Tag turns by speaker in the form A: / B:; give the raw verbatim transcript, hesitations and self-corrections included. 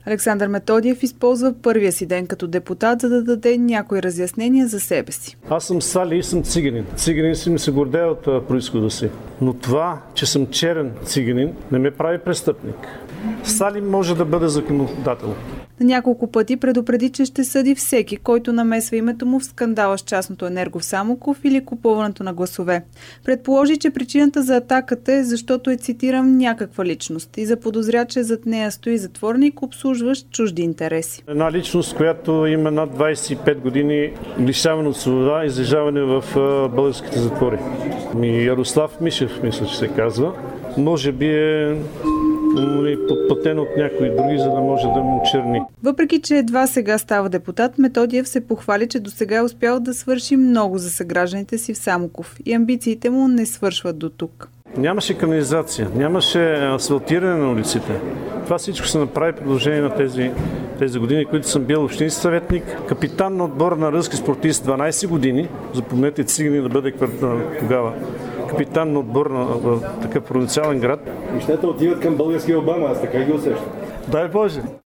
A: Александър Методиев използва първия си ден като депутат, за да даде някои разяснения за себе си.
B: Аз съм Сали и съм циганин. Циганин си ми се гордея от произхода си. Но това, че съм черен циганин, не ме прави престъпник. Сали може да бъде законодател.
A: На няколко пъти предупреди, че ще съди всеки, който намесва името му в скандала с частното енерго в Самоков или купуването на гласове. Предположи, че причината за атаката е защото е, цитирам, някаква личност и заподозря, че зад нея стои затворник, обслужващ чужди интереси.
B: Една личност, която има над двадесет и пет години лишаване от свобода и излежаване в българските затвори. Ярослав Мишев, мисля, че се казва. Може би е подплатен от някои други, за да може да му черни.
A: Въпреки че едва сега става депутат, Методиев се похвали, че досега е успял да свърши много за съгражданите си в Самоков и амбициите му не свършват до тук.
B: Нямаше канализация, нямаше асфалтиране на улиците. Това всичко се направи продължение на тези, тези години, които съм бил общински съветник, капитан на отбор на рълски спортист дванадесет години, запомнете цигани да бъде тогава капитан на отбор на такъв провинциален град.
C: Нещата отиват към българския Обама, аз така ги усещам.
B: Дай Боже!